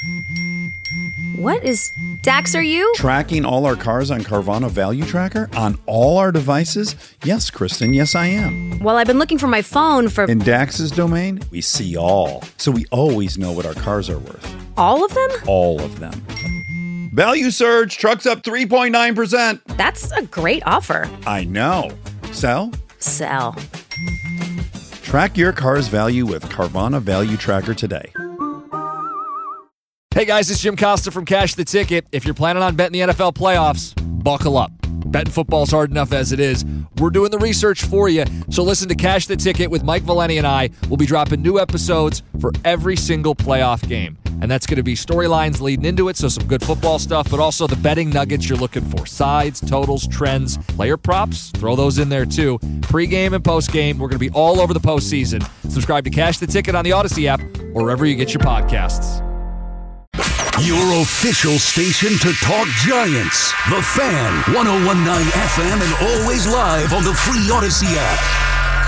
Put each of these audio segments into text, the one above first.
What is... Dax, are you? Tracking all our cars on Carvana Value Tracker on all our devices? Yes, Kristen, yes I am. Well, I've been looking for my phone for... In Dax's domain, we see all. So we always know what our cars are worth. All of them? All of them. Value surge, trucks up 3.9%. That's a great offer. I know. Sell? Sell. Track your car's value with Carvana Value Tracker today. Hey guys, it's Jim Costa from Cash the Ticket. If you're planning on betting the NFL playoffs, buckle up. Betting football's hard enough as it is. We're doing the research for you, so listen to Cash the Ticket with Mike Valeni and I. We'll be dropping new episodes for every single playoff game. And that's going to be storylines leading into it, so some good football stuff, but also the betting nuggets you're looking for. Sides, totals, trends, player props, throw those in there too. Pre-game and post-game, we're going to be all over the postseason. Subscribe to Cash the Ticket on the Odyssey app or wherever you get your podcasts. Your official station to talk Giants. The Fan, 101.9 FM, and always live on the free Odyssey app.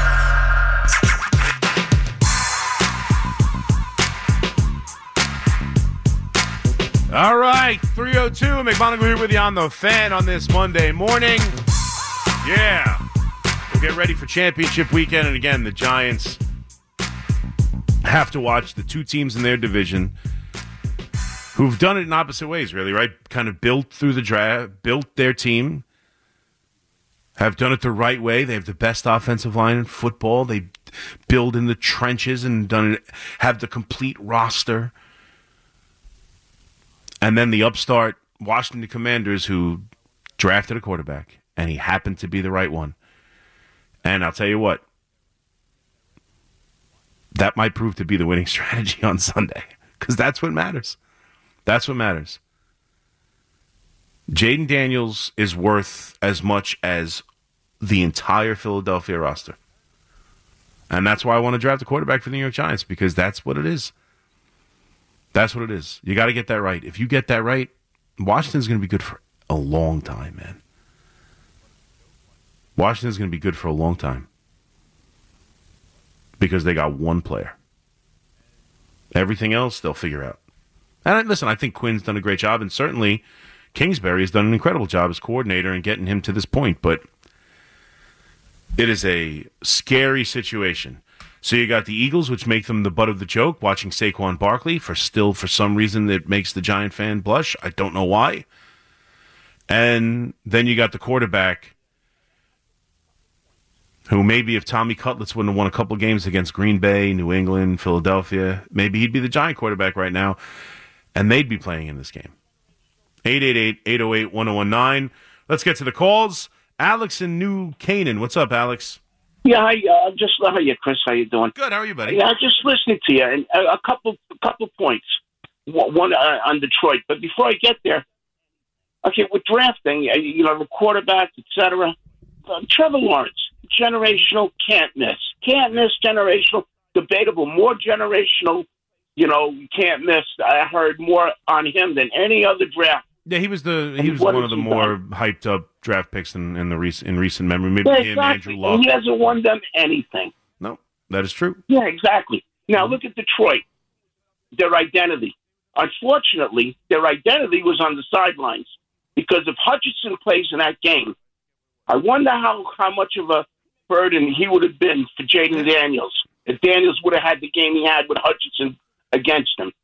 All right, 3:02. McMonagle here with you on The Fan on this Monday morning. Yeah. We'll get ready for championship weekend. And again, the Giants have to watch the two teams in their division who've done it in opposite ways, really, right? Kind of built through the draft, built their team, have done it the right way. They have the best offensive line in football. They build in the trenches and done it, have the complete roster. And then the upstart Washington Commanders who drafted a quarterback, and he happened to be the right one. And I'll tell you what, that might prove to be the winning strategy on Sunday, because that's what matters. That's what matters. Jaden Daniels is worth as much as the entire Philadelphia roster. And that's why I want to draft a quarterback for the New York Giants, because that's what it is. That's what it is. You got to get that right. If you get that right, Washington's going to be good for a long time, man. Washington's going to be good for a long time because they got one player. Everything else, they'll figure out. And listen, I think Quinn's done a great job, and certainly Kingsbury has done an incredible job as coordinator in getting him to this point. But it is a scary situation. So you got the Eagles, which make them the butt of the joke, watching Saquon Barkley for some reason that makes the Giant fan blush. I don't know why. And then you got the quarterback, who maybe if Tommy Cutlets wouldn't have won a couple games against Green Bay, New England, Philadelphia, maybe he'd be the Giant quarterback right now, and they'd be playing in this game. 888-808-1019. Let's get to the calls. Alex in New Canaan. What's up, Alex? Yeah, hi, just how are you, Chris? How you doing? Good. How are you, buddy? Yeah, just listening to you, and a couple points. One on Detroit, but before I get there, okay, with drafting, the quarterback, etc. Trevor Lawrence, generational, can't miss, generational, debatable, more generational. Can't miss. I heard more on him than any other draft. Yeah, he was one of the more hyped up draft picks in recent memory. Maybe him, Andrew Luck. He hasn't won them anything. No, that is true. Yeah, exactly. Now look at Detroit. Their identity. Unfortunately, their identity was on the sidelines because if Hutchinson plays in that game, I wonder how much of a burden he would have been for Jaden Daniels if Daniels would have had the game he had with Hutchinson against him.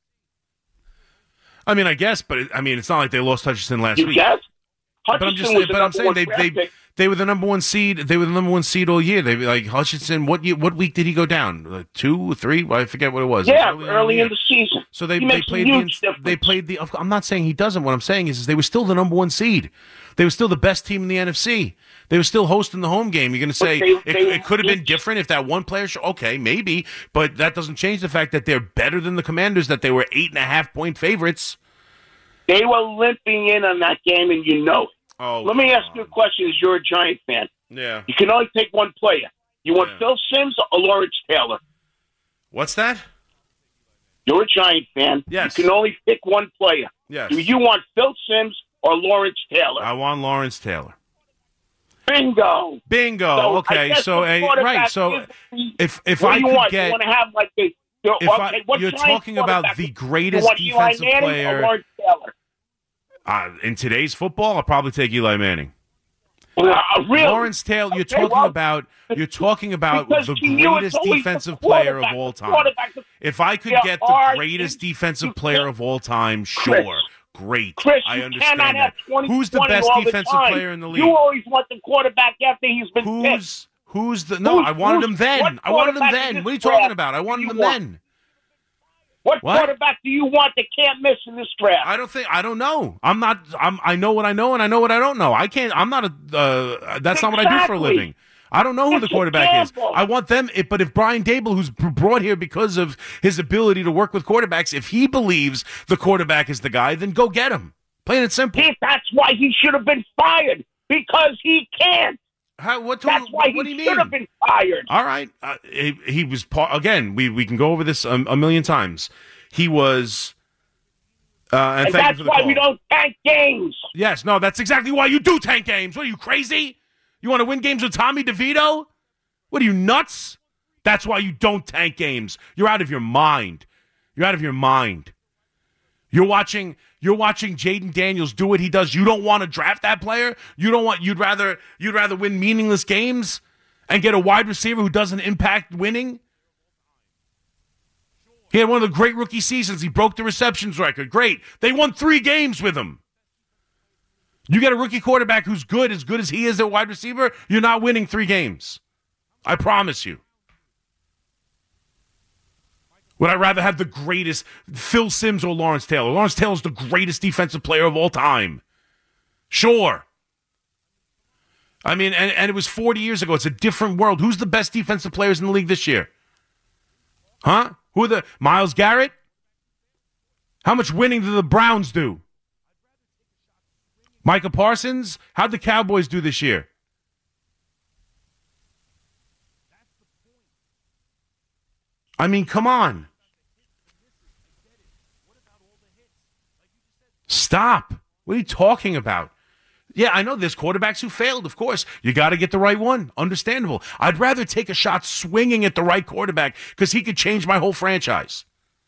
I mean, I guess, but it's not like they lost Hutchinson last week. Yes, I'm saying they were the number one seed. They were the number one seed all year. They like Hutchinson. What week did he go down? 2 or 3? I forget what it was. Yeah, early in the season. So they played the. I'm not saying he doesn't. What I'm saying is they were still the number one seed. They were still the best team in the NFC. They were still hosting the home game. You're going to say it could have been different if that one player. Okay, maybe, but that doesn't change the fact that they're better than the Commanders. That they were 8.5-point favorites. They were limping in on that game, and you know it. Oh, let me ask you a question as you're a Giant fan. Yeah. You can only take one player. You want Phil Simms or Lawrence Taylor? What's that? You're a Giant fan. Yes. You can only pick one player. Yes. Do you want Phil Simms or Lawrence Taylor? I want Lawrence Taylor. Bingo. So, okay. So, right. So, if I could get, you want to have like the You're talking about the greatest defensive player Lawrence Taylor? In today's football, I'll probably take Eli Manning. Really? Lawrence Taylor, you're talking about the greatest defensive player of all time. If I could get the greatest defensive player of all time, sure. Great. Chris, I you understand cannot have that. 20, Who's the best defensive player in the league? You always want the quarterback after he's been picked. I wanted him then. I wanted him then. What are you talking about? I wanted him then. What quarterback do you want that can't miss in this draft? I don't know. I know what I know and I know what I don't know. I'm not that's not what I do for a living. I don't know who the quarterback is. I want them, but if Brian Dable, who's brought here because of his ability to work with quarterbacks, if he believes the quarterback is the guy, then go get him. Plain and simple. That's why he should have been fired, because he can't. What do you mean? Should have been fired. All right. He was part, again, we can go over this a million times. He was and that's why we don't tank games. Yes, no, that's exactly why you do tank games. What are you, crazy? You want to win games with Tommy DeVito? What are you, nuts? That's why you don't tank games. You're out of your mind. You're out of your mind. You're watching Jaden Daniels do what he does. You don't want to draft that player? You'd rather win meaningless games and get a wide receiver who doesn't impact winning? He had one of the great rookie seasons. He broke the receptions record. Great. They won 3 games with him. You get a rookie quarterback who's good as he is at wide receiver, you're not winning 3 games. I promise you. Would I rather have the greatest Phil Simms or Lawrence Taylor? Lawrence Taylor's the greatest defensive player of all time. Sure. I mean, and it was 40 years ago. It's a different world. Who's the best defensive players in the league this year? Huh? Who are the Myles Garrett? How much winning do the Browns do? Micah Parsons? How'd the Cowboys do this year? I mean, come on. Stop. What are you talking about? Yeah, I know there's quarterbacks who failed, of course. You got to get the right one. Understandable. I'd rather take a shot swinging at the right quarterback because he could change my whole franchise.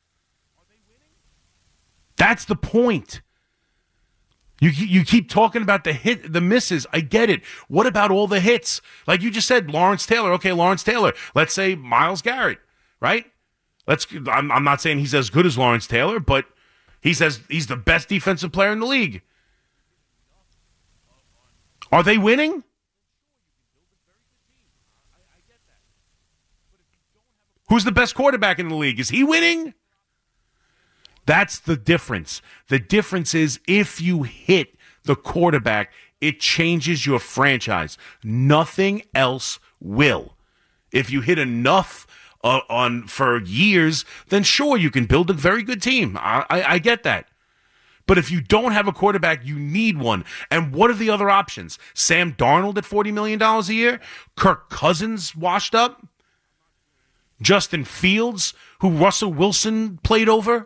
That's the point. You keep talking about the misses. I get it. What about all the hits? Like you just said, Lawrence Taylor. Okay, Lawrence Taylor. Let's say Myles Garrett, right? I'm not saying he's as good as Lawrence Taylor, but he's the best defensive player in the league. Are they winning? Who's the best quarterback in the league? Is he winning? That's the difference. The difference is if you hit the quarterback, it changes your franchise. Nothing else will. If you hit enough for years, then sure, you can build a very good team. I get that. But if you don't have a quarterback, you need one. And what are the other options? Sam Darnold at $40 million a year? Kirk Cousins washed up? Justin Fields, who Russell Wilson played over?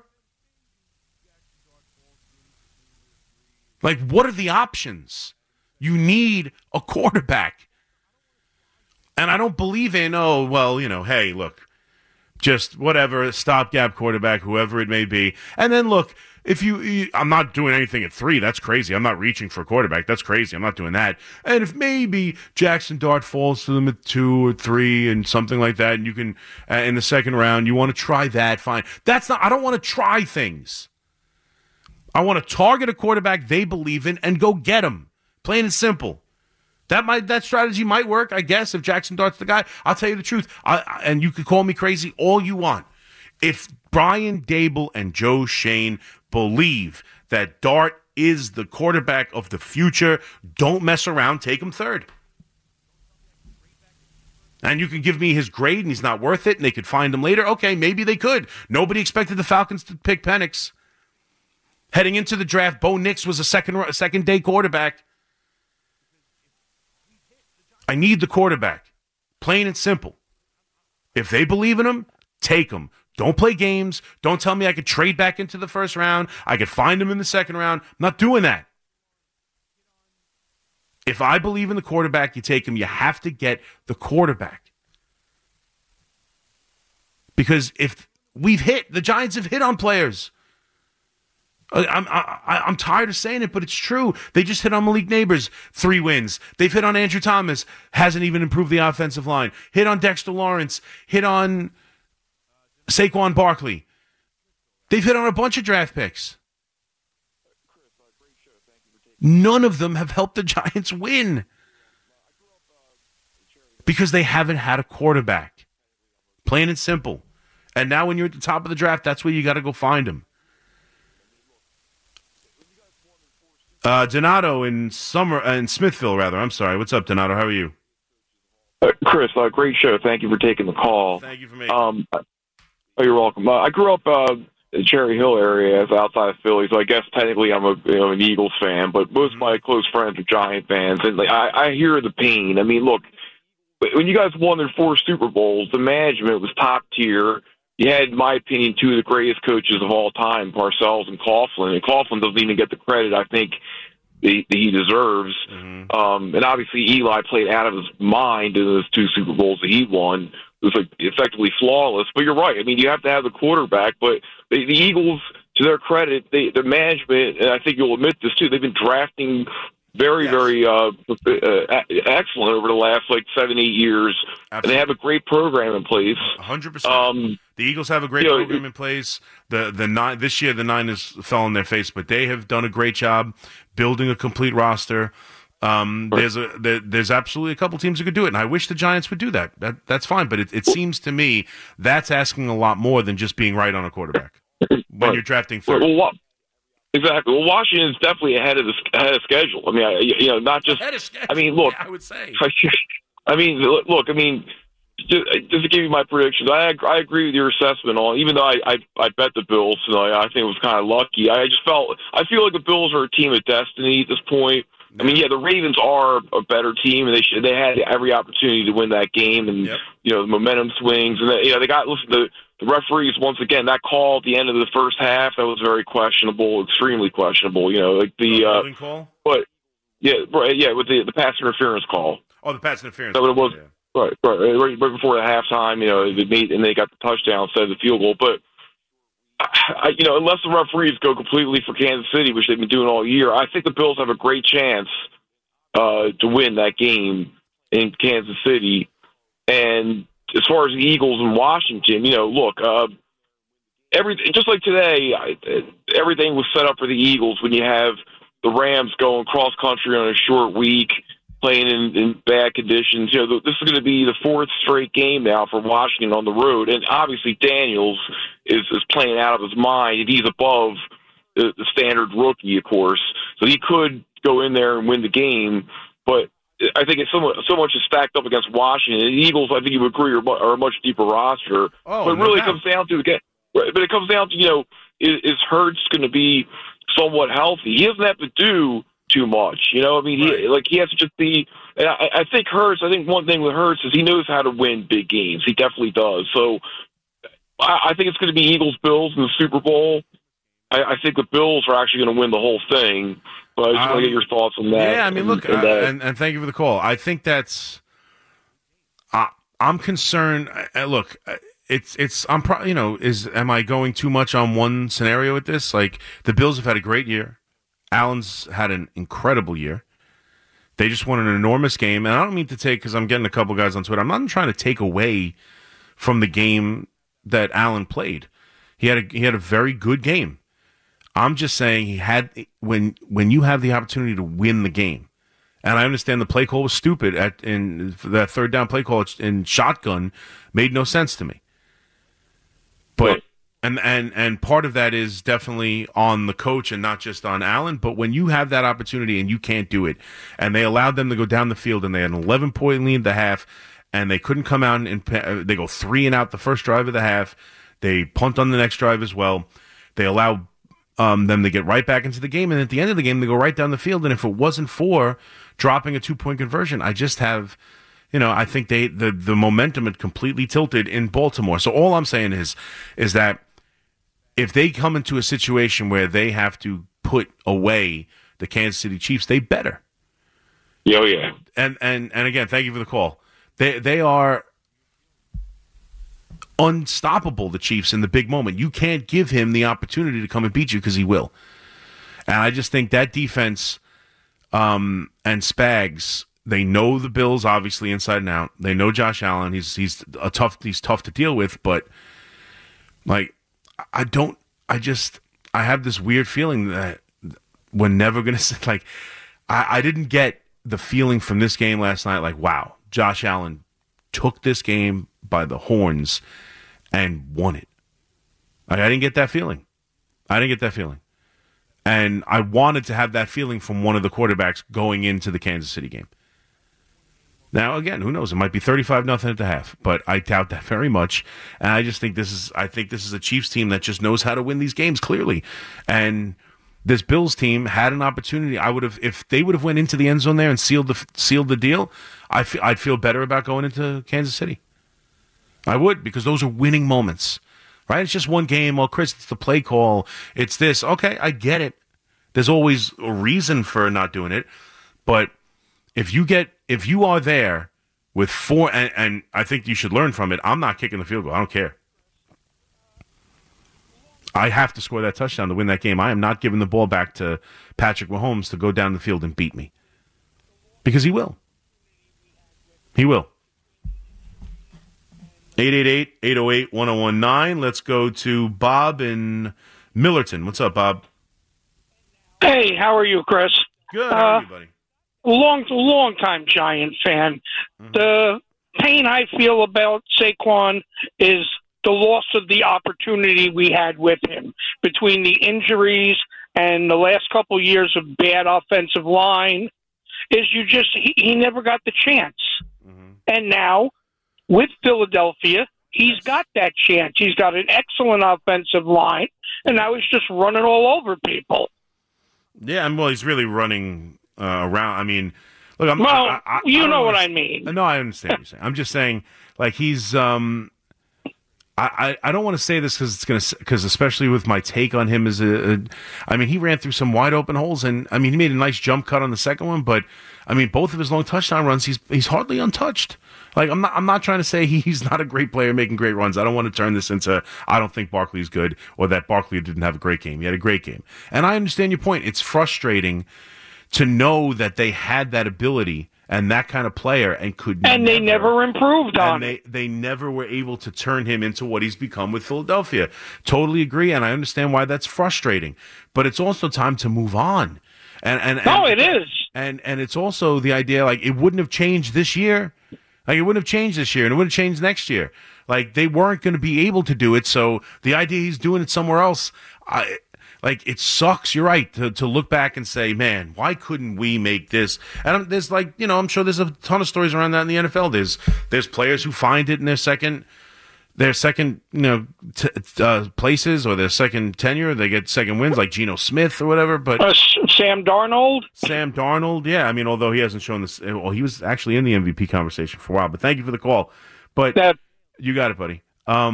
Like, what are the options? You need a quarterback. And I don't believe in, hey, look, just whatever, stopgap quarterback, whoever it may be. And then, look, I'm not doing anything at 3. That's crazy. I'm not reaching for a quarterback. That's crazy. I'm not doing that. And if maybe Jackson Dart falls to them at 2 or 3 and something like that, and you can, in the second round, you want to try that, fine. I don't want to try things. I want to target a quarterback they believe in and go get him. Plain and simple. That strategy might work, I guess, if Jackson Dart's the guy. I'll tell you the truth. And you could call me crazy all you want. If Brian Dable and Joe Schoen believe that Dart is the quarterback of the future, don't mess around. Take him 3rd. And you can give me his grade and he's not worth it and they could find him later. Okay, maybe they could. Nobody expected the Falcons to pick Penix. Heading into the draft, Bo Nix was a second-day quarterback. I need the quarterback. Plain and simple. If they believe in him, take him. Don't play games. Don't tell me I could trade back into the first round. I could find him in the second round. I'm not doing that. If I believe in the quarterback, you take him. You have to get the quarterback. Because if the Giants have hit on players. I'm tired of saying it, but it's true. They just hit on Malik Neighbors, 3 wins. They've hit on Andrew Thomas, hasn't even improved the offensive line. Hit on Dexter Lawrence, hit on Saquon Barkley. They've hit on a bunch of draft picks. None of them have helped the Giants win because they haven't had a quarterback. Plain and simple. And now when you're at the top of the draft, that's where you got to go find him. Donato in Smithville, rather. I'm sorry. What's up, Donato? How are you? Chris, great show. Thank you for taking the call. Thank you for making it. You're welcome. I grew up in the Cherry Hill area, outside of Philly, so I guess technically I'm an Eagles fan, but most of my close friends are Giant fans, and I hear the pain. I mean, look, when you guys won their 4 Super Bowls, the management was top tier. You had, in my opinion, 2 of the greatest coaches of all time, Parcells and Coughlin. And Coughlin doesn't even get the credit I think he deserves. Mm-hmm. And obviously Eli played out of his mind in those 2 Super Bowls that he won. It was effectively flawless. But you're right. I mean, you have to have the quarterback. But the Eagles, to their credit, the management, and I think you'll admit this too, they've been drafting very excellent over the last 7-8 years. Absolutely. And they have a great program in place. 100%. The Eagles have a great program in place. This year the Niners fell on their face, but they have done a great job building a complete roster. There's absolutely a couple teams who could do it, and I wish the Giants would do that. That's fine, but it seems to me that's asking a lot more than just being right on a quarterback when you're drafting third. Exactly. Well, Washington is definitely ahead of schedule. I mean, not just. Ahead of schedule. I mean, look. Yeah, I would say. I mean, look. I mean, just to give you my predictions, I agree with your assessment on. Even though I bet the Bills, I think it was kind of lucky. I feel like the Bills are a team of destiny at this point. I mean, the Ravens are a better team, and they had every opportunity to win that game, and the momentum swings, and they got the referees once again. That call at the end of the first half that was very questionable, extremely questionable. Holding call, but with the pass interference call. Oh, the pass interference. That's what it was. Yeah. Right before the halftime. They got the touchdown instead of the field goal, but. Unless the referees go completely for Kansas City, which they've been doing all year, I think the Bills have a great chance to win that game in Kansas City. And as far as the Eagles and Washington, look, just like today, everything was set up for the Eagles when you have the Rams going cross country on a short week, playing in bad conditions. This is going to be the 4th straight game now for Washington on the road, and obviously Daniels is playing out of his mind, and he's above the standard rookie, of course, so he could go in there and win the game. But I think it's so much is stacked up against Washington. The Eagles, I think you would agree, are a much deeper roster. Oh, but it really comes down to is Hurts going to be somewhat healthy? He doesn't have to do too much, he has to just be. And I think Hurts. I think one thing with Hurts is he knows how to win big games. He definitely does. So I think it's going to be Eagles-Bills in the Super Bowl. I think the Bills are actually going to win the whole thing. But I just want to get your thoughts on that. Yeah, I mean, look, and thank you for the call. I think that's. I'm concerned. Look, am I going too much on one scenario with this? Like the Bills have had a great year. Allen's had an incredible year. They just won an enormous game. And I don't mean to take, because I'm getting a couple guys on Twitter, I'm not trying to take away from the game that Allen played. He had a very good game. I'm just saying he had, when you have the opportunity to win the game, and I understand the play call was stupid in that 3rd down play call in shotgun made no sense to me. But And part of that is definitely on the coach and not just on Allen. But when you have that opportunity and you can't do it, and they allowed them to go down the field and they had an 11-point lead at the half, and they couldn't come out and they go 3 and out the first drive of the half. They punt on the next drive as well. They allow them to get right back into the game, and at the end of the game they go right down the field. And if it wasn't for dropping a 2-point conversion, I just have. I think the momentum had completely tilted in Baltimore. So all I'm saying is that if they come into a situation where they have to put away the Kansas City Chiefs, they better. Oh, yeah. And again, thank you for the call. They are unstoppable, the Chiefs, in the big moment. You can't give him the opportunity to come and beat you because he will. And I just think that defense and Spags, they know the Bills obviously inside and out. They know Josh Allen. He's tough to deal with, but like I have this weird feeling that we're never going to like I didn't get the feeling from this game last night like, wow, Josh Allen took this game by the horns and won it. I didn't get that feeling. And I wanted to have that feeling from one of the quarterbacks going into the Kansas City game. Now, again, who knows? It might be 35-0 at the half, but I doubt that very much. And I just think this is a Chiefs team that just knows how to win these games clearly. And this Bills team had an opportunity. If they would have went into the end zone there and sealed the deal, I'd feel better about going into Kansas City. I would, because those are winning moments. Right? It's just one game. Well, Chris, it's the play call. It's this. Okay, I get it. There's always a reason for not doing it. But if you are there with four, and I think you should learn from it, I'm not kicking the field goal. I don't care. I have to score that touchdown to win that game. I am not giving the ball back to Patrick Mahomes to go down the field and beat me. Because he will. He will. 888-808-1019. Let's go to Bob in Millerton. What's up, Bob? Hey, how are you, Chris? Good. How are you, buddy? Long time Giant fan. Mm-hmm. The pain I feel about Saquon is the loss of the opportunity we had with him between the injuries and the last couple years of bad offensive line. He never got the chance. Mm-hmm. And now, with Philadelphia, he's got that chance. He's got an excellent offensive line, and now he's just running all over people. Yeah, well, he's really running around. I mean, look, you know what I mean. No, I understand what you're saying. I'm just saying, like, he's. I don't want to say this because especially with my take on him as I mean, he ran through some wide open holes, and I mean, he made a nice jump cut on the second one, but I mean, both of his long touchdown runs, he's hardly untouched. Like, I'm not trying to say he's not a great player making great runs. I don't want to turn this into I don't think Barkley's good or that Barkley didn't have a great game. He had a great game. And I understand your point. It's frustrating to know that they had that ability and that kind of player and they never improved on it. They never were able to turn him into what he's become with Philadelphia. Totally agree, and I understand why that's frustrating. But it's also time to move on. It is. And it's also the idea, like, it wouldn't have changed this year. Like, it wouldn't have changed this year, and it wouldn't have changed next year. Like, they weren't going to be able to do it, so the idea he's doing it somewhere else, it sucks. You're right to look back and say, man, why couldn't we make this? And there's I'm sure there's a ton of stories around that in the NFL. There's players who find it in their second places or their second tenure. They get second wins, like Geno Smith or whatever. But Sam Darnold, yeah. I mean, although he hasn't shown this, well, he was actually in the MVP conversation for a while. But thank you for the call. But you got it, buddy.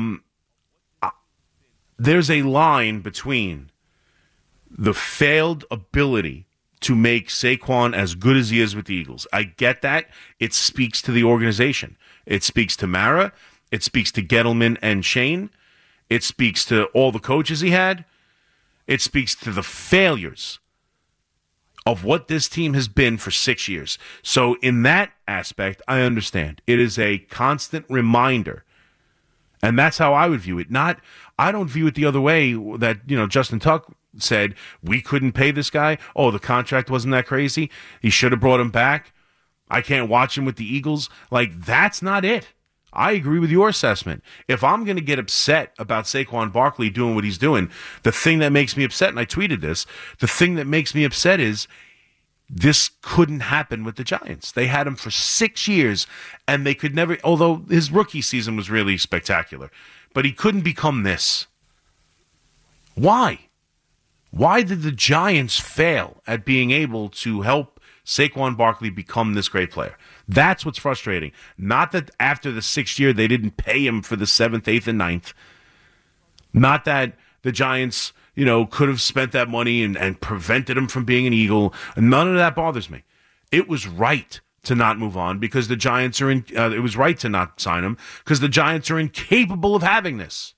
There's a line between the failed ability to make Saquon as good as he is with the Eagles. I get that. It speaks to the organization. It speaks to Mara. It speaks to Gettleman and Shane. It speaks to all the coaches he had. It speaks to the failures of what this team has been for 6 years. So in that aspect, I understand. It is a constant reminder. And that's how I would view it. I don't view it the other way that, Justin Tuck said, we couldn't pay this guy. Oh, the contract wasn't that crazy. He should have brought him back. I can't watch him with the Eagles. Like, that's not it. I agree with your assessment. If I'm going to get upset about Saquon Barkley doing what he's doing, the thing that makes me upset, and I tweeted this, the thing that makes me upset is this couldn't happen with the Giants. They had him for 6 years, and they could never, although his rookie season was really spectacular, but he couldn't become this. Why? Why did the Giants fail at being able to help Saquon Barkley become this great player? That's what's frustrating. Not that after the 6th year they didn't pay him for the 7th, 8th, and 9th. Not that the Giants, could have spent that money and prevented him from being an Eagle. None of that bothers me. It was right to not move on because the Giants are it was right to not sign him because the Giants are incapable of having this.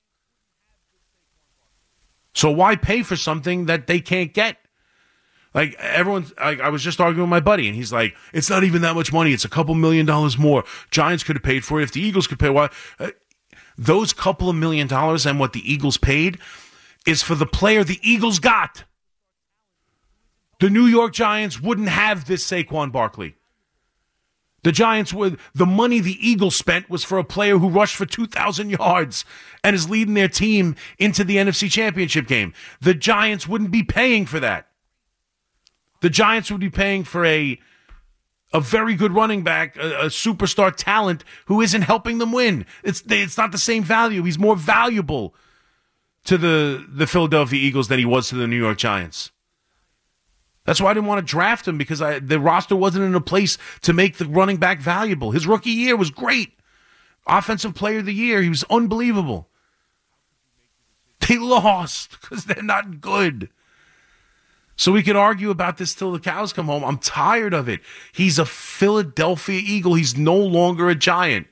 So why pay for something that they can't get? Like I was just arguing with my buddy, and he's like, "It's not even that much money. It's a couple $1 million more. Giants could have paid for it if the Eagles could pay." Why? Those couple of $1 million and what the Eagles paid is for the player the Eagles got. The New York Giants wouldn't have this Saquon Barkley. The money the Eagles spent was for a player who rushed for 2,000 yards and is leading their team into the NFC Championship game. The Giants wouldn't be paying for that. The Giants would be paying for a very good running back, a superstar talent who isn't helping them win. It's not the same value. He's more valuable to the Philadelphia Eagles than he was to the New York Giants. That's why I didn't want to draft him, because the roster wasn't in a place to make the running back valuable. His rookie year was great. Offensive player of the year. He was unbelievable. They lost because they're not good. So we could argue about this till the cows come home. I'm tired of it. He's a Philadelphia Eagle. He's no longer a Giant.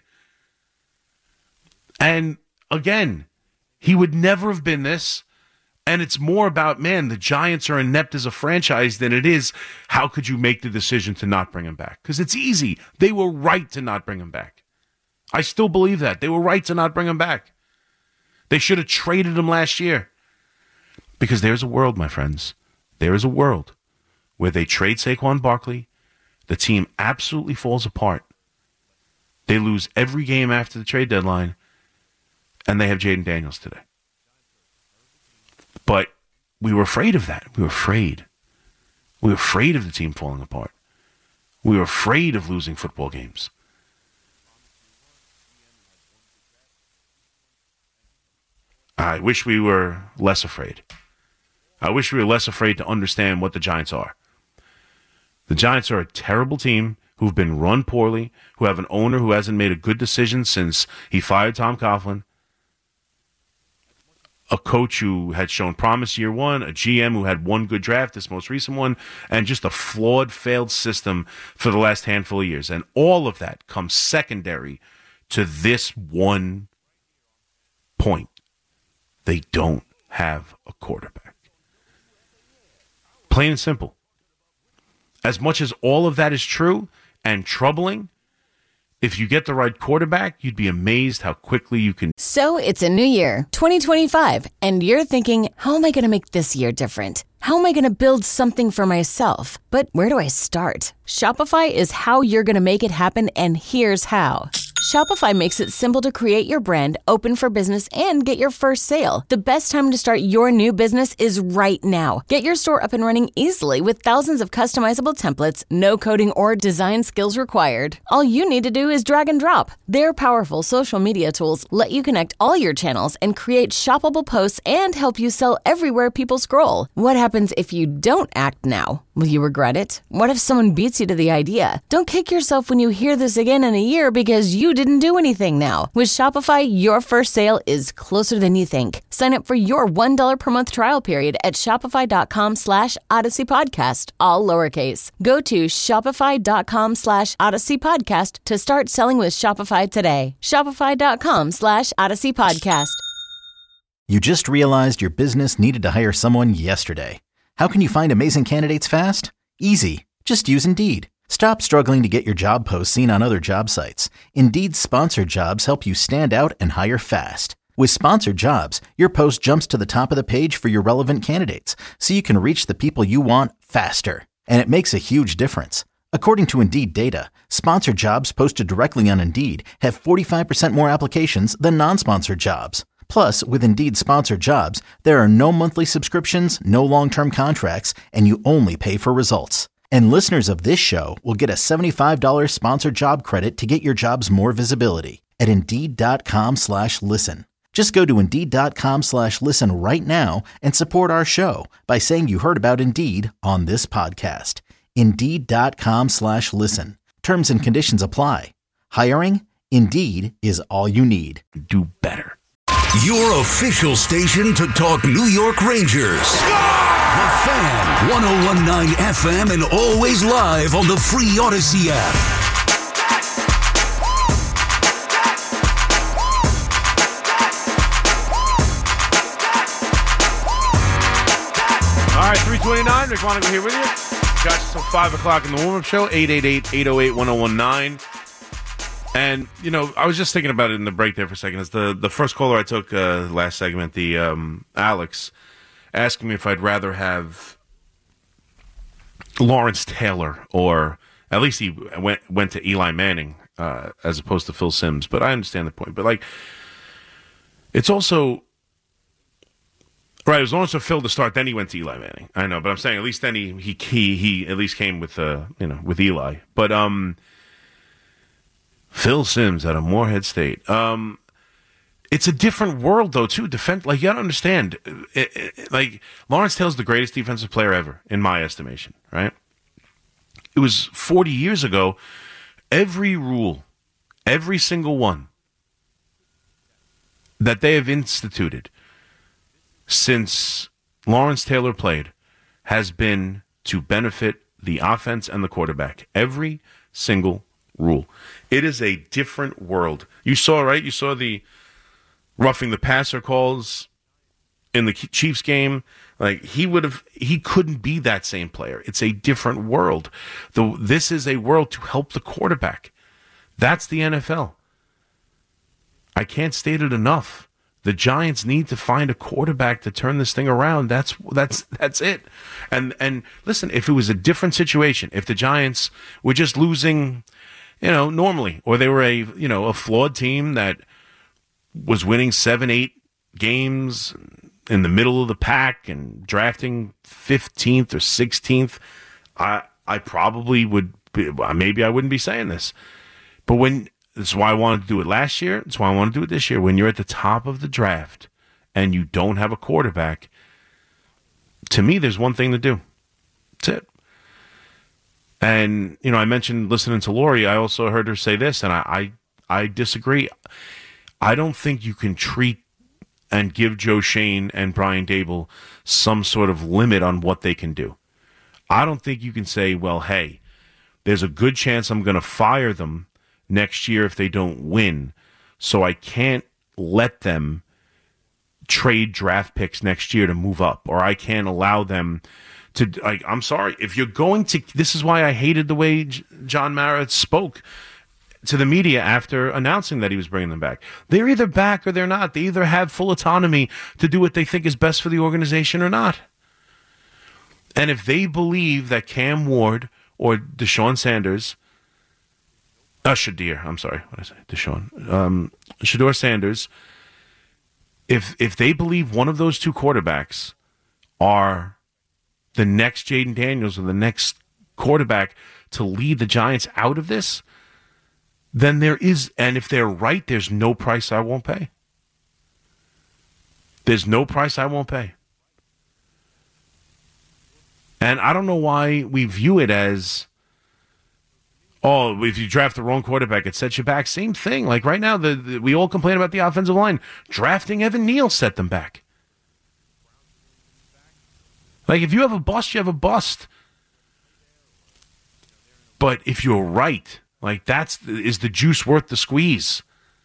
And again, he would never have been this. And it's more about, man, the Giants are inept as a franchise than it is, how could you make the decision to not bring him back? Because it's easy. They were right to not bring him back. I still believe that. They were right to not bring him back. They should have traded him last year. Because there's a world, my friends. There is a world where they trade Saquon Barkley, the team absolutely falls apart. They lose every game after the trade deadline, and they have Jaden Daniels today. But we were afraid of that. We were afraid. We were afraid of the team falling apart. We were afraid of losing football games. I wish we were less afraid. I wish we were less afraid to understand what the Giants are. The Giants are a terrible team who've been run poorly, who have an owner who hasn't made a good decision since he fired Tom Coughlin, a coach who had shown promise year one, a GM who had one good draft, this most recent one, and just a flawed, failed system for the last handful of years. And all of that comes secondary to this one point. They don't have a quarterback. Plain and simple. As much as all of that is true and troubling, if you get the right quarterback, you'd be amazed how quickly you can. So it's a new year, 2025, and you're thinking, how am I going to make this year different? How am I going to build something for myself? But where do I start? Shopify is how you're going to make it happen, and here's how. Shopify makes it simple to create your brand, open for business, and get your first sale. The best time to start your new business is right now. Get your store up and running easily with thousands of customizable templates, no coding or design skills required. All you need to do is drag and drop. Their powerful social media tools let you connect all your channels and create shoppable posts and help you sell everywhere people scroll. What happens if you don't act now? Will you regret it? What if someone beats you to the idea? Don't kick yourself when you hear this again in a year because you didn't do anything now. With Shopify, your first sale is closer than you think. Sign up for your $1 per month trial period at shopify.com/Odyssey Podcast, all lowercase. Go to shopify.com/Odyssey Podcast to start selling with Shopify today. Shopify.com/Odyssey Podcast. You just realized your business needed to hire someone yesterday. How can you find amazing candidates fast? Easy. Just use Indeed. Stop struggling to get your job posts seen on other job sites. Indeed's sponsored jobs help you stand out and hire fast. With sponsored jobs, your post jumps to the top of the page for your relevant candidates, so you can reach the people you want faster. And it makes a huge difference. According to Indeed data, sponsored jobs posted directly on Indeed have 45% more applications than non-sponsored jobs. Plus, with Indeed sponsored jobs, there are no monthly subscriptions, no long-term contracts, and you only pay for results. And listeners of this show will get a $75 sponsored job credit to get your jobs more visibility at Indeed.com/listen. Just go to Indeed.com/listen right now and support our show by saying you heard about Indeed on this podcast. Indeed.com/listen. Terms and conditions apply. Hiring? Indeed is all you need. Do better. Your official station to talk New York Rangers. The Fan, 101.9 FM and always live on the free Odyssey app. right, 329. Rick Monaco here with you. Got you till 5 o'clock in the warm-up show, 888-808-1019. And, I was just thinking about it in the break there for a second. It's the first caller I took last segment, the Alex, asking me if I'd rather have Lawrence Taylor, or at least he went to Eli Manning as opposed to Phil Simms. But I understand the point. But, it's also... Right, it was Lawrence or Phil to start, then he went to Eli Manning. I know, but I'm saying at least then he at least came with with Eli. But Phil Simms out of Morehead State. It's a different world though too. You gotta understand, Lawrence Taylor's the greatest defensive player ever in my estimation. Right? It was 40 years ago. Every rule, every single one that they have instituted since Lawrence Taylor played has been to benefit the offense and the quarterback. Every single rule. It is a different world. You saw, right? You saw the roughing the passer calls in the Chiefs game. He couldn't be that same player. It's a different world. This is a world to help the quarterback. That's the NFL. I can't state it enough. The Giants need to find a quarterback to turn this thing around. That's it. And listen, if it was a different situation, if the Giants were just losing, normally, or they were a flawed team that was winning 7-8 games in the middle of the pack and drafting 15th or 16th, I probably would maybe I wouldn't be saying this. But this is why I wanted to do it last year. That's why I want to do it this year. When you're at the top of the draft and you don't have a quarterback, to me, there's one thing to do. That's it. And, I mentioned listening to Lori. I also heard her say this, and I disagree. I don't think you can treat and give Joe Schoen and Brian Daboll some sort of limit on what they can do. I don't think you can say, well, hey, there's a good chance I'm going to fire them next year if they don't win, so I can't let them trade draft picks next year to move up, or I can't allow them to, I'm sorry, if you're going to, this is why I hated the way John Mara spoke to the media after announcing that he was bringing them back. They're either back or they're not. They either have full autonomy to do what they think is best for the organization or not. And if they believe that Cam Ward or Deshaun Sanders, Shadir, I'm sorry, what did I say? Deshaun. Shedeur Sanders, if they believe one of those two quarterbacks are the next Jaden Daniels or the next quarterback to lead the Giants out of this, then there is, and if they're right, there's no price I won't pay. There's no price I won't pay. And I don't know why we view it as, if you draft the wrong quarterback, it sets you back. Same thing. Like right now, we all complain about the offensive line. Drafting Evan Neal set them back. Like if you have a bust, you have a bust. But if you're right, is the juice worth the squeeze?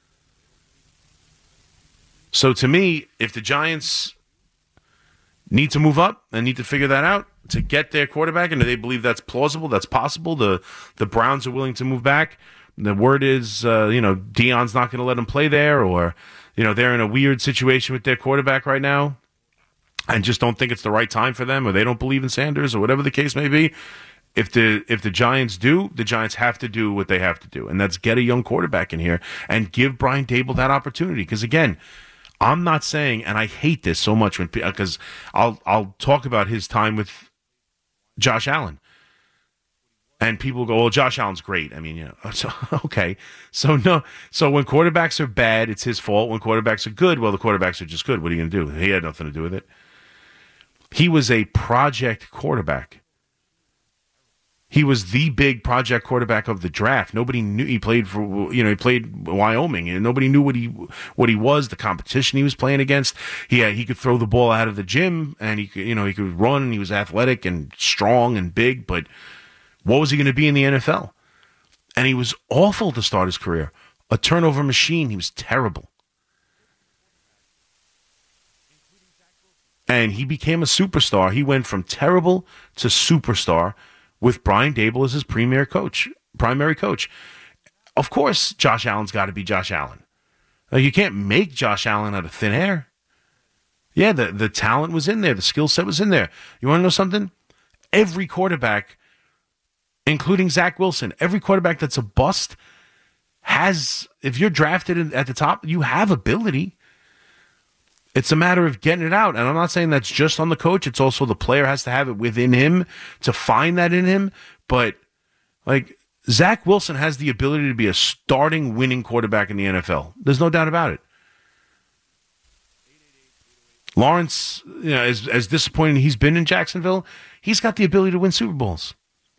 So to me, if the Giants need to move up and need to figure that out to get their quarterback, and do they believe that's plausible, that's possible, the Browns are willing to move back. The word is, Dion's not going to let them play there, or, they're in a weird situation with their quarterback right now and just don't think it's the right time for them, or they don't believe in Sanders, or whatever the case may be. If the Giants do, the Giants have to do what they have to do, and that's get a young quarterback in here and give Brian Daboll that opportunity. Because again, I'm not saying, and I hate this so much because I'll talk about his time with Josh Allen, and people go, "Well, Josh Allen's great." I mean, so, okay, so no, so when quarterbacks are bad, it's his fault. When quarterbacks are good, well, the quarterbacks are just good. What are you going to do? He had nothing to do with it. He was a project quarterback. He was the big project quarterback of the draft. Nobody knew he played for, he played Wyoming, and nobody knew what he was, the competition he was playing against. He could throw the ball out of the gym, and he could run, and he was athletic and strong and big, but what was he going to be in the NFL? And he was awful to start his career. A turnover machine. He was terrible. And he became a superstar. He went from terrible to superstar with Brian Daboll as his primary coach. Of course, Josh Allen's got to be Josh Allen. You can't make Josh Allen out of thin air. Yeah, the talent was in there. The skill set was in there. You want to know something? Every quarterback, including Zach Wilson, every quarterback that's a bust has, if you're drafted at the top, you have ability. It's a matter of getting it out. And I'm not saying that's just on the coach. It's also the player has to have it within him to find that in him. But, like, Zach Wilson has the ability to be a starting winning quarterback in the NFL. There's no doubt about it. Lawrence, as disappointing he's been in Jacksonville, he's got the ability to win Super Bowls.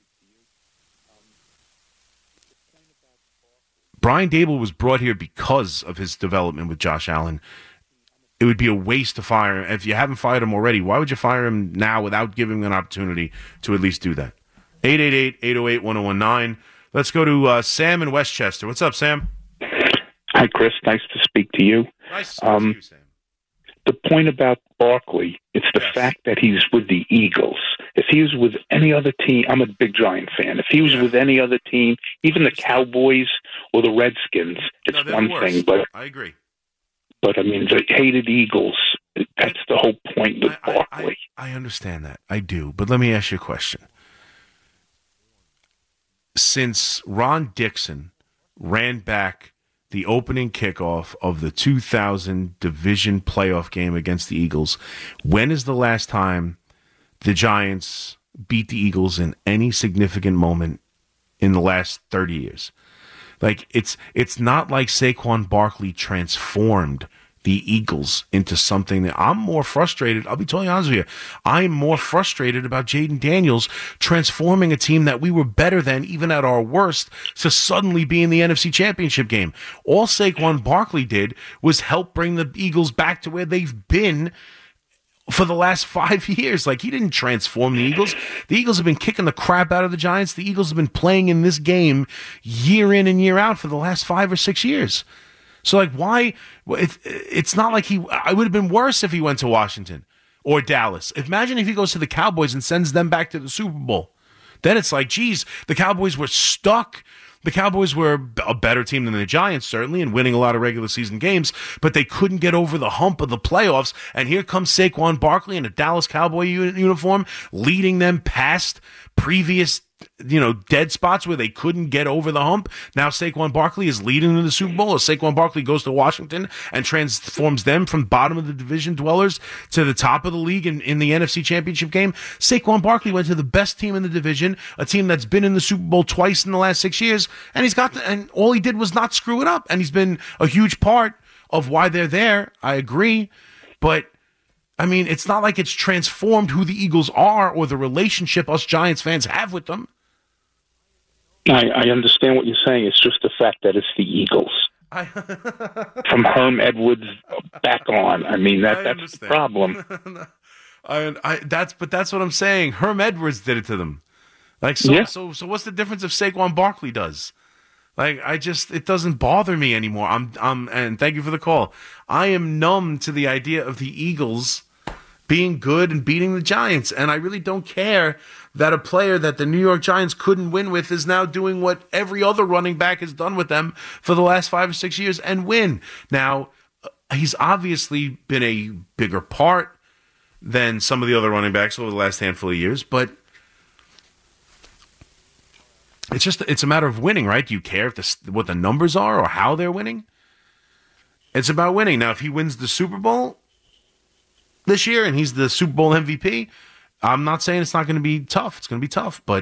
Brian Daboll was brought here because of his development with Josh Allen. It would be a waste to fire him. If you haven't fired him already, why would you fire him now without giving him an opportunity to at least do that? 888-808-1019. Let's go to Sam in Westchester. What's up, Sam? Hi, Chris. Nice to speak to you. Nice to speak to you, Sam. The point about Barkley, it's the fact that he's with the Eagles. If he was with any other team, I'm a big Giant fan. If he was with any other team, even the Cowboys or the Redskins, it's one thing. But I agree. But, I mean, the hated Eagles, that's the whole point with Barkley. I understand that. I do. But let me ask you a question. Since Ron Dixon ran back the opening kickoff of the 2000 division playoff game against the Eagles, when is the last time the Giants beat the Eagles in any significant moment in the last 30 years? Like, it's not like Saquon Barkley transformed the Eagles into something that I'm more frustrated. I'll be totally honest with you. I'm more frustrated about Jaden Daniels transforming a team that we were better than even at our worst to suddenly be in the NFC Championship game. All Saquon Barkley did was help bring the Eagles back to where they've been for the last 5 years. Like, he didn't transform the Eagles. The Eagles have been kicking the crap out of the Giants. The Eagles have been playing in this game year in and year out for the last 5 or 6 years. So, like, why? It's not like it would have been worse if he went to Washington or Dallas. Imagine if he goes to the Cowboys and sends them back to the Super Bowl. Then it's like, geez, the Cowboys were stuck. The Cowboys were a better team than the Giants, certainly, and winning a lot of regular season games, but they couldn't get over the hump of the playoffs. And here comes Saquon Barkley in a Dallas Cowboy uniform, leading them past previous dead spots where they couldn't get over the hump. Now Saquon Barkley is leading in the Super Bowl. Or Saquon Barkley goes to Washington and transforms them from bottom of the division dwellers to the top of the league in the NFC Championship game. Saquon Barkley went to the best team in the division, a team that's been in the Super Bowl twice in the last 6 years, and all he did was not screw it up. And he's been a huge part of why they're there. I agree, but I mean, it's not like it's transformed who the Eagles are or the relationship us Giants fans have with them. I understand what you're saying. It's just the fact that it's the Eagles. From Herm Edwards back on. I mean, that's the problem. That's what I'm saying. Herm Edwards did it to them. So what's the difference if Saquon Barkley does? Like, it doesn't bother me anymore. And thank you for the call. I am numb to the idea of the Eagles being good and beating the Giants. And I really don't care that a player that the New York Giants couldn't win with is now doing what every other running back has done with them for the last 5 or 6 years and win. Now, he's obviously been a bigger part than some of the other running backs over the last handful of years, but it's a matter of winning, right? Do you care what the numbers are or how they're winning? It's about winning. Now, if he wins the Super Bowl this year and he's the Super Bowl MVP, I'm not saying it's not going to be tough. It's going to be tough, but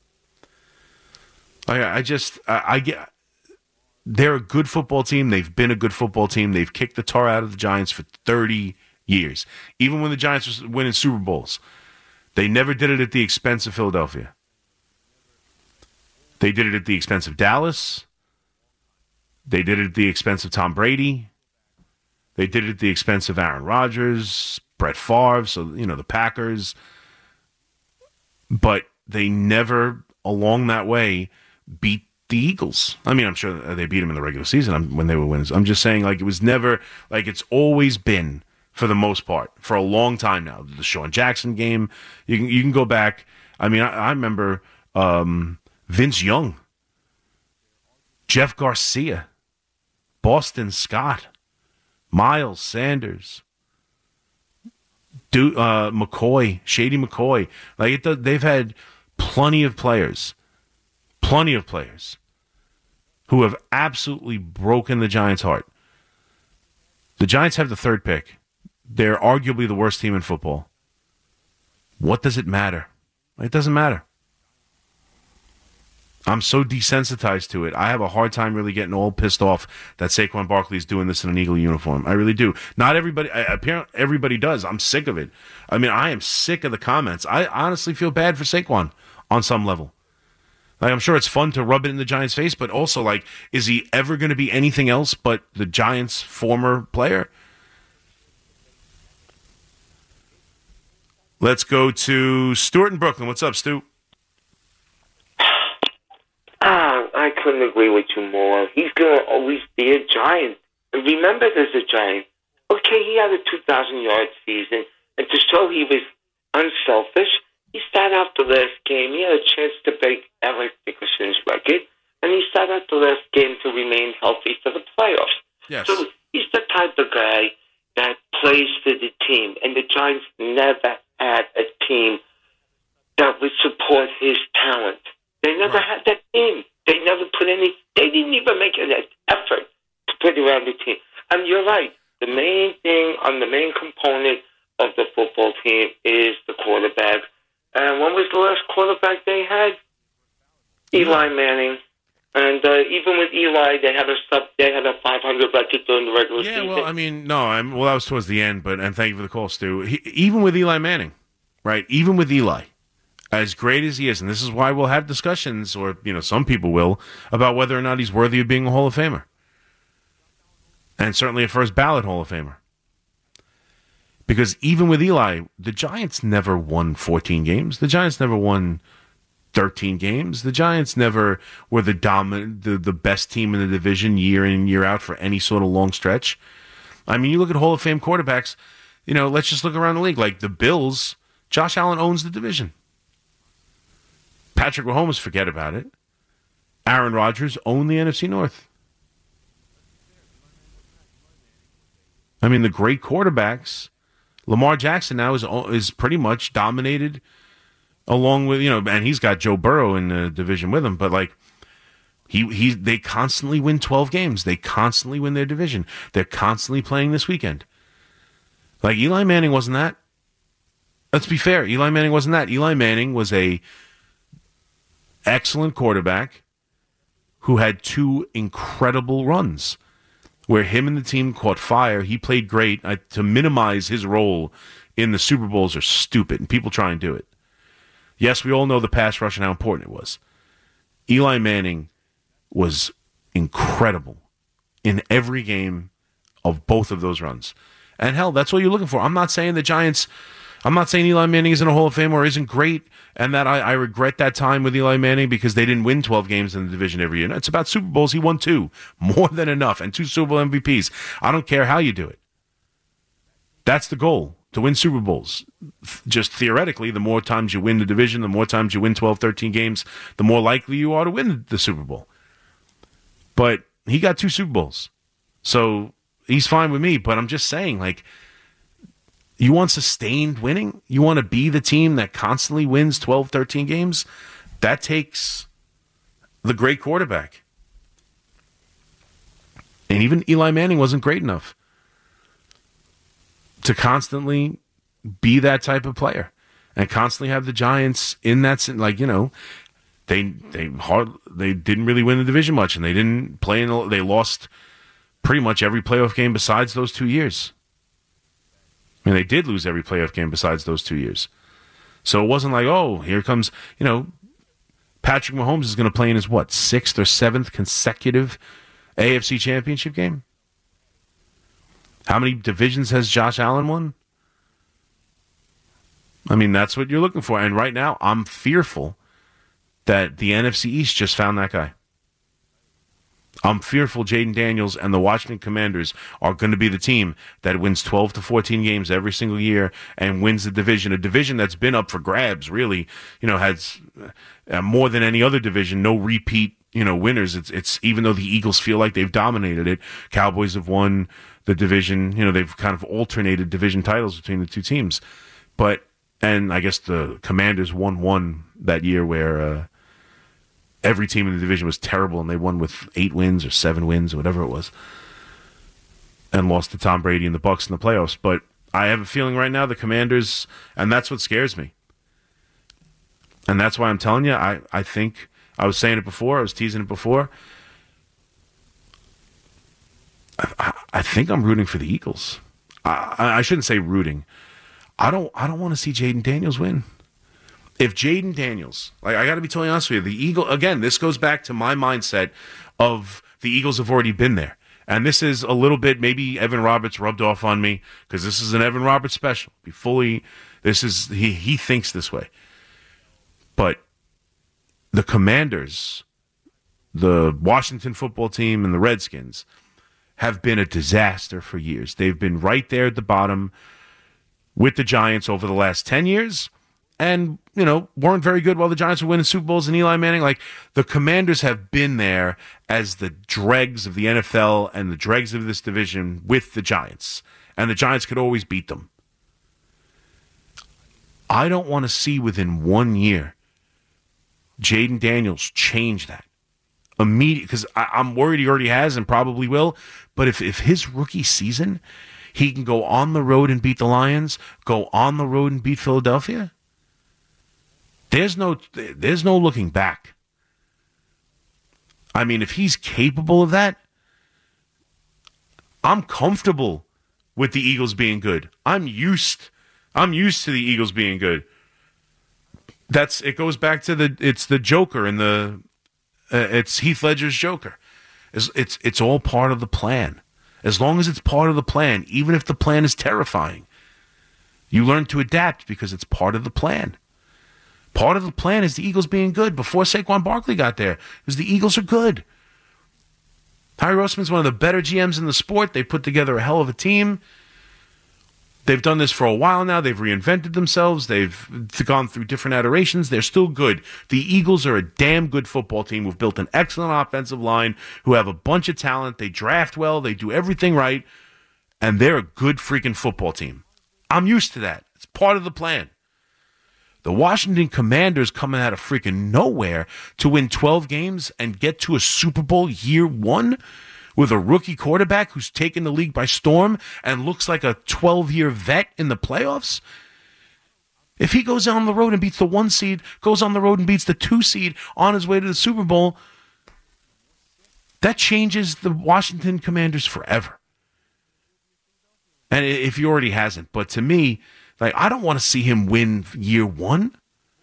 I get they're a good football team. They've been a good football team. They've kicked the tar out of the Giants for 30 years. Even when the Giants were winning Super Bowls, they never did it at the expense of Philadelphia. They did it at the expense of Dallas. They did it at the expense of Tom Brady. They did it at the expense of Aaron Rodgers, Brett Favre, so, the Packers. But they never, along that way, beat the Eagles. I mean, I'm sure they beat them in the regular season when they were winners. I'm just saying, it was never, it's always been, for the most part, for a long time now. The Deshaun Jackson game, you can go back. I mean, I remember Vince Young, Jeff Garcia, Boston Scott, Miles Sanders, McCoy, Shady McCoy. Like they've had plenty of players who have absolutely broken the Giants' heart. The Giants have the third pick. They're arguably the worst team in football. What does it matter? It doesn't matter. I'm so desensitized to it. I have a hard time really getting all pissed off that Saquon Barkley is doing this in an Eagle uniform. I really do. Not everybody. Apparently, everybody does. I'm sick of it. I mean, I am sick of the comments. I honestly feel bad for Saquon on some level. Like, I'm sure it's fun to rub it in the Giants' face, but also, like, is he ever going to be anything else but the Giants' former player? Let's go to Stuart in Brooklyn. What's up, Stu? I couldn't agree with you more. He's going to always be a Giant. And remember, there's a Giant. Okay, he had a 2,000-yard season, and to show he was unselfish, he sat out the last game. He had a chance to break Eric Dickerson's record, and he sat out the last game to remain healthy for the playoffs. Yes. So he's the type of guy that plays for the team, and the Giants never had a team that would support his talent. They never had that team. They never put any. They didn't even make an effort to put around the team. And you're right. The main thing on the main component of the football team is the quarterback. And when was the last quarterback they had? Eli Manning. And even with Eli, they had a 500 record during the regular season. Yeah, well, I mean, no, that was towards the end. And thank you for the call, Stu. Even with Eli Manning, right? Even with Eli, as great as he is, and this is why we'll have discussions, or some people will, about whether or not he's worthy of being a Hall of Famer, and certainly a first ballot Hall of Famer. Because even with Eli, the Giants never won 14 games. The Giants never won 13 games. The Giants never were the best team in the division year in and year out for any sort of long stretch. I mean, you look at Hall of Fame quarterbacks, let's just look around the league. Like the Bills, Josh Allen owns the division. Patrick Mahomes, forget about it. Aaron Rodgers owned the NFC North. I mean, the great quarterbacks, Lamar Jackson now is pretty much dominated, along with and he's got Joe Burrow in the division with him. But like they constantly win 12 games. They constantly win their division. They're constantly playing this weekend. Like Eli Manning wasn't that. Let's be fair. Eli Manning wasn't that. Eli Manning was a excellent quarterback who had two incredible runs where him and the team caught fire. He played great. To minimize his role in the Super Bowls are stupid, and people try and do it. Yes, we all know the pass rush and how important it was. Eli Manning was incredible in every game of both of those runs. And hell, that's what you're looking for. I'm not saying Eli Manning isn't a Hall of Fame or isn't great, and that I regret that time with Eli Manning because they didn't win 12 games in the division every year. No, it's about Super Bowls. He won 2, more than enough, and 2 Super Bowl MVPs. I don't care how you do it. That's the goal, to win Super Bowls. Just theoretically, the more times you win the division, the more times you win 12, 13 games, the more likely you are to win the Super Bowl. But he got 2 Super Bowls, so he's fine with me. But I'm just saying, like, you want sustained winning? You want to be the team that constantly wins 12, 13 games? That takes the great quarterback. And even Eli Manning wasn't great enough to constantly be that type of player and constantly have the Giants in that, like, they didn't really win the division much, and they didn't play they lost pretty much every playoff game besides those 2 years. I mean, they did lose every playoff game besides those 2 years. So it wasn't like, oh, here comes, Patrick Mahomes is going to play in his, 6th or 7th consecutive AFC Championship game? How many divisions has Josh Allen won? I mean, that's what you're looking for. And right now, I'm fearful that the NFC East just found that guy. I'm fearful Jaden Daniels and the Washington Commanders are going to be the team that wins 12 to 14 games every single year and wins the division, a division that's been up for grabs, really, has more than any other division, no repeat, winners. It's even though the Eagles feel like they've dominated it, Cowboys have won the division, they've kind of alternated division titles between the two teams. And I guess the Commanders won one that year where every team in the division was terrible, and they won with 8 wins or 7 wins or whatever it was, and lost to Tom Brady and the Bucs in the playoffs. But I have a feeling right now the Commanders, and that's what scares me. And that's why I'm telling you, I think, I was saying it before, I was teasing it before, I think I'm rooting for the Eagles. I shouldn't say rooting. I don't want to see Jaden Daniels win. If Jaden Daniels, I got to be totally honest with you, the Eagle, again, this goes back to my mindset of the Eagles have already been there. And this is a little bit, maybe Evan Roberts rubbed off on me, because this is an Evan Roberts special. He thinks this way. But the Commanders, the Washington football team, and the Redskins have been a disaster for years. They've been right there at the bottom with the Giants over the last 10 years. And, weren't very good while the Giants were winning Super Bowls and Eli Manning. The Commanders have been there as the dregs of the NFL and the dregs of this division with the Giants. And the Giants could always beat them. I don't want to see within 1 year Jaden Daniels change that immediately, because I'm worried he already has and probably will. But if his rookie season, he can go on the road and beat the Lions, go on the road and beat Philadelphia, there's no looking back. I mean, if he's capable of that, I'm comfortable with the Eagles being good. I'm used to the Eagles being good. It goes back to it's the Joker and it's Heath Ledger's Joker. It's all part of the plan. As long as it's part of the plan, even if the plan is terrifying, you learn to adapt because it's part of the plan. Part of the plan is the Eagles being good. Before Saquon Barkley got there, because the Eagles are good. Harry Roseman's one of the better GMs in the sport. They put together a hell of a team. They've done this for a while now. They've reinvented themselves. They've gone through different iterations. They're still good. The Eagles are a damn good football team who've built an excellent offensive line, who have a bunch of talent. They draft well. They do everything right. And they're a good freaking football team. I'm used to that. It's part of the plan. The Washington Commanders coming out of freaking nowhere to win 12 games and get to a Super Bowl year one with a rookie quarterback who's taken the league by storm and looks like a 12-year vet in the playoffs. If he goes on the road and beats the 1 seed, goes on the road and beats the 2 seed on his way to the Super Bowl, that changes the Washington Commanders forever. And if he already hasn't. But to me, I don't want to see him win year one.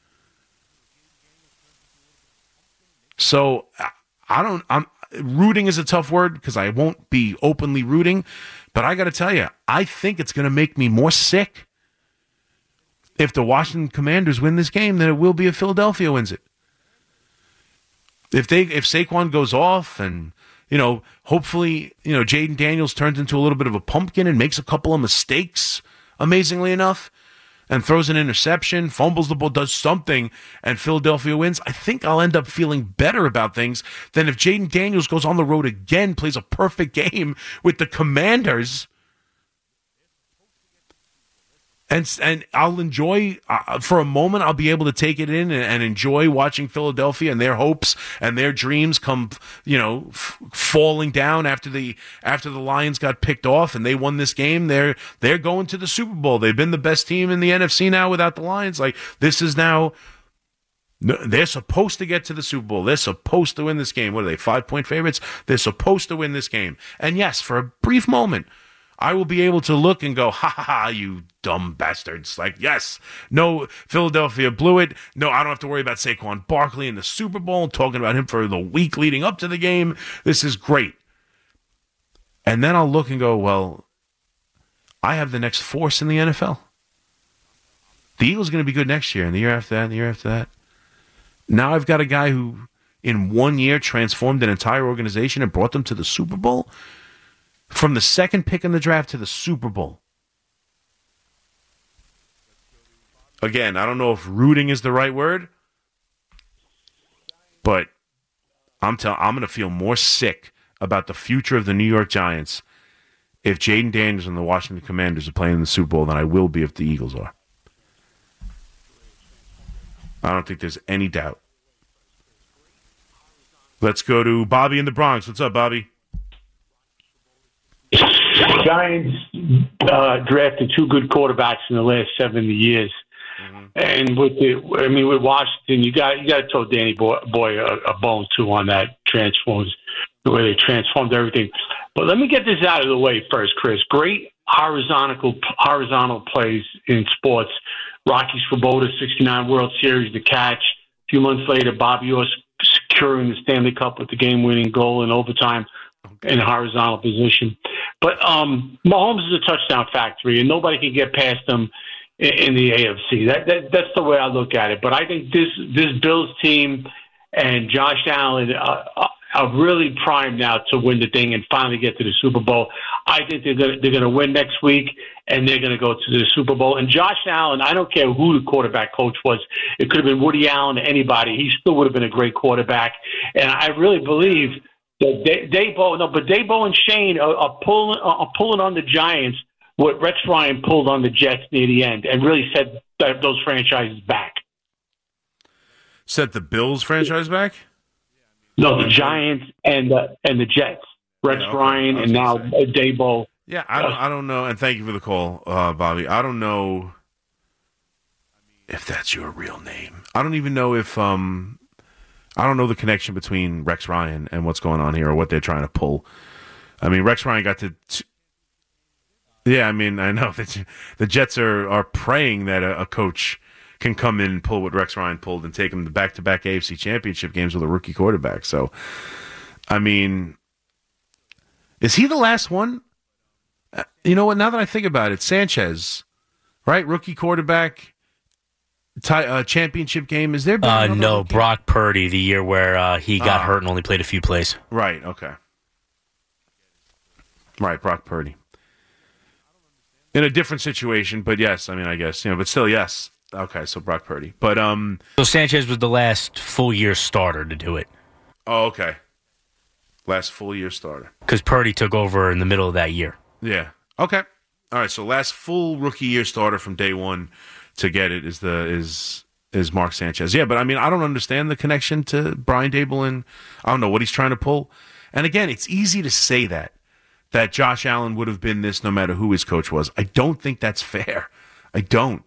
So rooting is a tough word because I won't be openly rooting, but I got to tell you, I think it's going to make me more sick if the Washington Commanders win this game than it will be if Philadelphia wins it. If Saquon goes off and, hopefully, Jaden Daniels turns into a little bit of a pumpkin and makes a couple of mistakes, amazingly enough, and throws an interception, fumbles the ball, does something, and Philadelphia wins, I think I'll end up feeling better about things than if Jaden Daniels goes on the road again, plays a perfect game with the Commanders, and I'll enjoy, for a moment, I'll be able to take it in and enjoy watching Philadelphia and their hopes and their dreams come, falling down after the Lions got picked off and they won this game. They're going to the Super Bowl. They've been the best team in the NFC now without the Lions. This is now, they're supposed to get to the Super Bowl. They're supposed to win this game. What are they, 5-point favorites? They're supposed to win this game. And yes, for a brief moment, I will be able to look and go, ha ha ha, you dumb bastards. Yes, no, Philadelphia blew it. No, I don't have to worry about Saquon Barkley in the Super Bowl, talking about him for the week leading up to the game. This is great. And then I'll look and go, well, I have the next force in the NFL. The Eagles are going to be good next year, and the year after that, and the year after that. Now I've got a guy who in 1 year transformed an entire organization and brought them to the Super Bowl? From the second pick in the draft to the Super Bowl. Again, I don't know if rooting is the right word, but I'm going to feel more sick about the future of the New York Giants if Jaden Daniels and the Washington Commanders are playing in the Super Bowl than I will be if the Eagles are. I don't think there's any doubt. Let's go to Bobby in the Bronx. What's up, Bobby? Giants drafted two good quarterbacks in the last 70 years. And with Washington, you got to throw Danny Boy a bone too on that the way they transformed everything. But let me get this out of the way first, Chris. Great horizontal plays in sports. Rocky Swoboda, 69 World Series, the catch. A few months later, Bobby Orr securing the Stanley Cup with the game-winning goal in overtime in a horizontal position. But Mahomes is a touchdown factory, and nobody can get past him in the AFC. That's the way I look at it. But I think this Bills team and Josh Allen are really primed now to win the thing and finally get to the Super Bowl. I think they're going to win next week, and they're going to go to the Super Bowl. And Josh Allen, I don't care who the quarterback coach was. It could have been Woody Allen or anybody. He still would have been a great quarterback. And I really believe that Dabo and Shane are pulling on the Giants what Rex Ryan pulled on the Jets near the end and really set those franchises back. Set the Bills franchise back? No, the Giants and the Jets. Rex Ryan and now Dabo. Yeah, I don't know. And thank you for the call, Bobby. I don't know if that's your real name. I don't even know if I don't know the connection between Rex Ryan and what's going on here or what they're trying to pull. I mean, Rex Ryan got to. Yeah, I mean, I know that the Jets are praying that a coach can come in and pull what Rex Ryan pulled and take them to back-to-back AFC Championship games with a rookie quarterback. So, I mean, is he the last one? You know what? Now that I think about it, Sanchez, right? Rookie quarterback, championship game. Is there? No, Brock Purdy, the year where he got hurt and only played a few plays. Right. Okay. Right, Brock Purdy. In a different situation, but yes, I mean, I guess, but still, yes. Okay, so Brock Purdy. But so Sanchez was the last full-year starter to do it. Oh, okay. Last full-year starter. Because Purdy took over in the middle of that year. Yeah. Okay. All right, so last full rookie-year starter from day one to get it is Mark Sanchez. Yeah, but I mean, I don't understand the connection to Brian Daboll, and I don't know what he's trying to pull. And again, it's easy to say that Josh Allen would have been this no matter who his coach was. I don't think that's fair. I don't.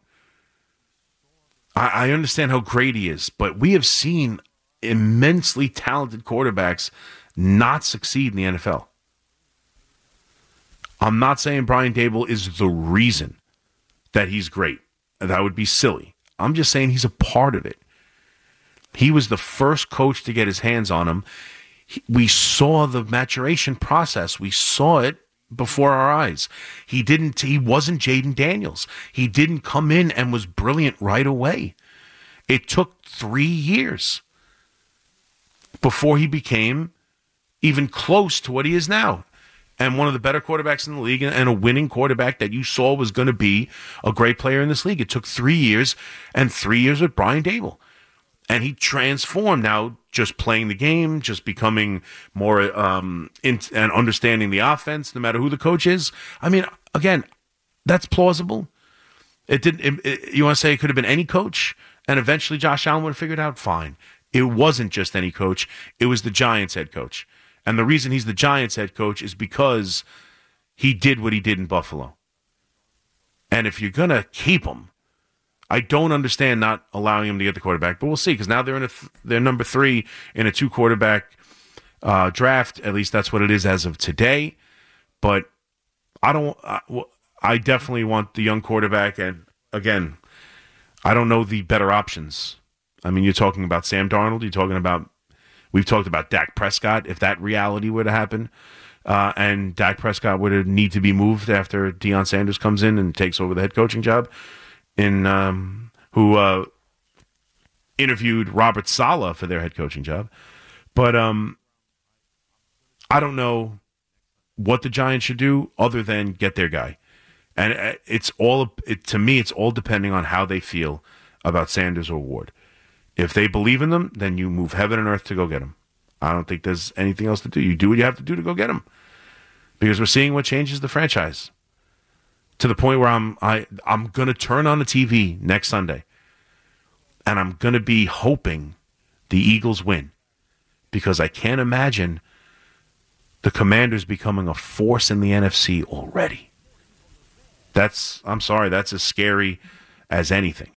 I understand how great he is, but we have seen immensely talented quarterbacks not succeed in the NFL. I'm not saying Brian Daboll is the reason that he's great. That would be silly. I'm just saying he's a part of it. He was the first coach to get his hands on him. We saw the maturation process. We saw it before our eyes. He wasn't Jaden Daniels. He didn't come in and was brilliant right away. It took 3 years before he became even close to what he is now. And one of the better quarterbacks in the league and a winning quarterback that you saw was going to be a great player in this league. It took 3 years and 3 years with Brian Daboll. And he transformed now, just playing the game, just becoming more and understanding the offense, no matter who the coach is. I mean, again, that's plausible. You want to say it could have been any coach, and eventually Josh Allen would have figured it out? Fine. It wasn't just any coach. It was the Giants head coach. And the reason he's the Giants head coach is because he did what he did in Buffalo. And if you're going to keep him, I don't understand not allowing him to get the quarterback, but we'll see, because now they're number 3 in a 2-quarterback draft. At least that's what it is as of today. But I definitely want the young quarterback, and again, I don't know the better options. I mean, you're talking about Sam Darnold. We've talked about Dak Prescott. If that reality were to happen, and Dak Prescott would need to be moved after Deion Sanders comes in and takes over the head coaching job, who interviewed Robert Saleh for their head coaching job. But I don't know what the Giants should do other than get their guy. And to me, it's all depending on how they feel about Sanders or Ward. If they believe in them, then you move heaven and earth to go get them. I don't think there's anything else to do. You do what you have to do to go get them. Because we're seeing what changes the franchise. To the point where I'm going to turn on the TV next Sunday. And I'm going to be hoping the Eagles win. Because I can't imagine the Commanders becoming a force in the NFC already. I'm sorry, that's as scary as anything.